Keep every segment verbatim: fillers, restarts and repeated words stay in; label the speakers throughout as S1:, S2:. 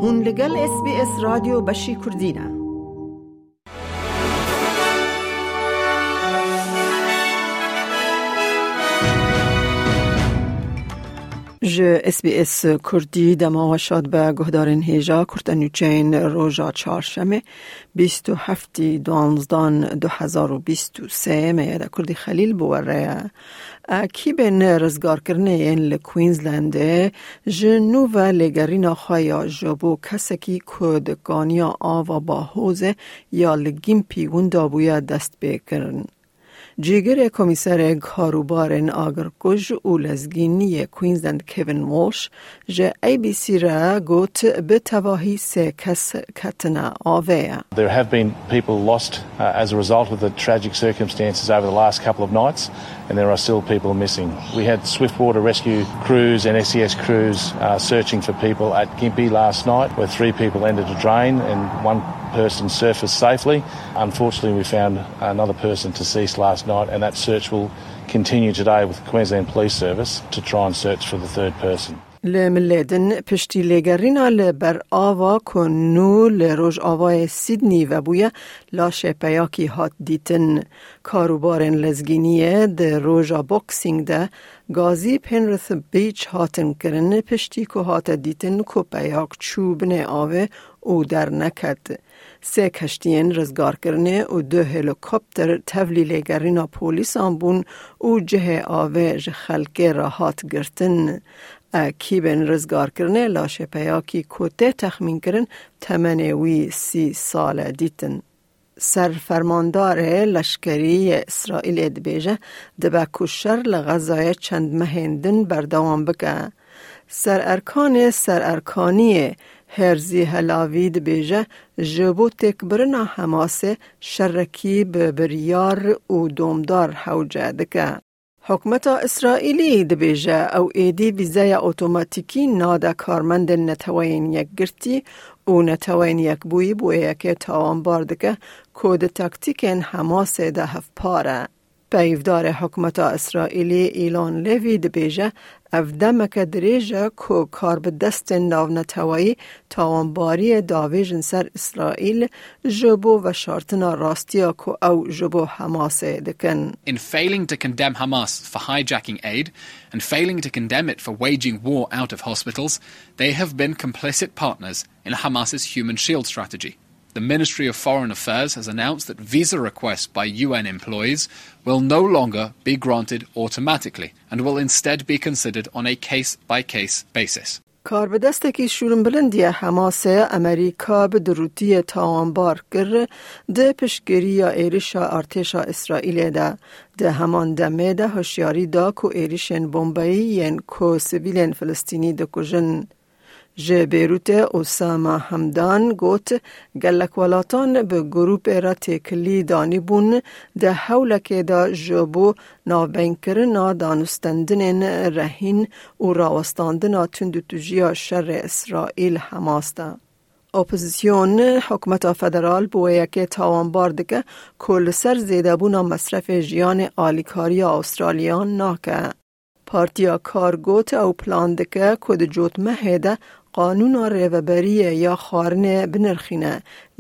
S1: هون لگل اس بی اس رادیو بشی کردینه. ج اس بی اس کردی دما شاد به گهدارن هیجا کرتنوچین روژا چهارشنبه بیست و هفت دوازدهم دو هزار و بیست و سه میاد کردی خلیل بوره کی بین رزگار کرنه این لکوینزلند جنو و لگرین خوایا جبو کسکی کدگانیا آوا با حوزه یا لگیم پیون دابویا دست بکرن. جیگر کمیسر کاروبارن آگرکوژ و لزگینی کوینزلند کوین والش جه ای بی سی را گوت به تواهی سه کس کتنا آوه.
S2: There have been people lost uh, as a result of the tragic circumstances over the last couple of nights, and there are still people missing. We had swiftwater rescue crews and S E S crews uh, searching for people at Gympie last night, where three people entered a drain and one person surfaced safely. Unfortunately, we found another person deceased last night, and that search will continue today with the Queensland Police Service to try and search for the third person.
S1: لملدن پشتی لگرینا لبر آوا کنو لروج آوای سیدنی و بویا لاشه پیاکی هات دیتن کاروبارن لزگینیه ده روژا بوکسینگ ده گازی پنرث بیچ هاتن کرن پشتی که هات دیتن که پیاک چوبن آوه او در نکد. سه کشتین رزگار کرنه و دو هلیکوپتر تولی لگرینا پولیس آنبون و جه آوه خلقه راحات گرتن. کیبن رزگار کرنه لاشه پیاکی کته تخمین کرن تمنوی سی سال دیتن. سرفرماندار لشکری اسرائیل ادبیجه دبا کشر لغزای چند مهندن بردوام بکه. سر ارکان سر ارکانی هرزی هلاوی دبیجه جبو تکبرنا حماسه شرکی ببریار و دومدار حوجه دکه. حکمت اسرائیلی دبیجه او ایدی ویزای اوتوماتیکی نادا کارمند نتوین یک گرتی و نتوین یک بوی بوی یک تاوان باردکه کود تاکتیکن حماس ده هفپاره. پیفدار حکمت اسرائیلی ایلان لیوی دبیجه افدمک دریجه که کار به دست ناو نتوایی تاوانباری داویجن سر اسرائیل جبو و شارتنا راستیا که او جبو حماس دکن.
S3: In failing to condemn Hamas for hijacking aid and failing to condemn it for waging war out of hospitals, they have been complicit partners in Hamas's human shield strategy. The Ministry of Foreign Affairs has announced that visa requests by U N employees will no longer be granted automatically and will instead be considered on a case-by-case basis.
S1: کار به دسته که شورن بلندی حماس امریکا به دروتی تاوانبار کر ده پشگری یا ایریشا ارتشا اسرائیل ده ده همان دمه ده هشیاری دا که ایریشن بومبایی ین که سیویلین فلسطینی ده کجن. جه بیروت اسامه همدان گوت گلک ولاتان به گروپ را تکلی دانی بون ده حولک دا جبو نابین کرنا دانستندن رهین و راوستاندن تندتوجیا شر اسرائیل حماس ده. اپوزیسیون حکومت فدرال بویه که تاوانبار دکه کل سر زیده بونا مصرف جیان آلیکاری استرالیان ناکه. پارتیا کارگوت او پلان دکه کد جوت مهده قانون ریوبریه یا خارنه بنرخینه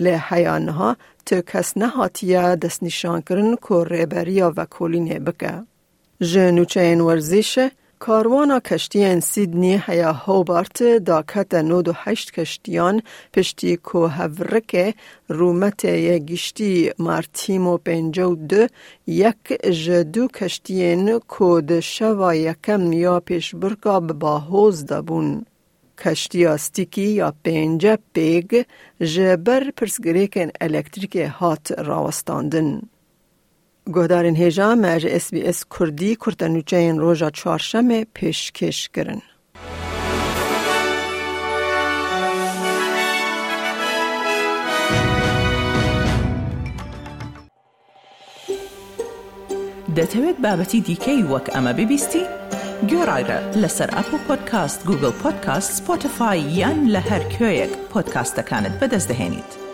S1: لحیانها تو کس نهاتیه دست نشان کرن که ریبریا و کولینه بکه. جنوچه این ورزیشه کاروانا کشتیان سیدنی هیا هوبارت داکت نود و هشت کشتیان پشتی که هورکه رومت یک گشتی مارتیمو پنجو دو یک جدو کشتیان که دشوا یکم یا پیش برکا با حوز دابون. کشتی استیکی یا پنجه پیگ جبر پرسگریکن الکتریک هات راوستاندن. گهدارن هیجا مج اس بی اس کردی کرتنوچین روژا چهارشنبه پیشکش کرن.
S4: دەتەوێت بابەتی دیکەی وەک ئەمە ببیستی؟ گۆڕایرە لەسەر ئەپل پۆدکاست، گوگل پۆدکاست، سپۆتیفای یان لە هەر کوێیەک پۆدکاستەکانت بەدەست دەهێنیت.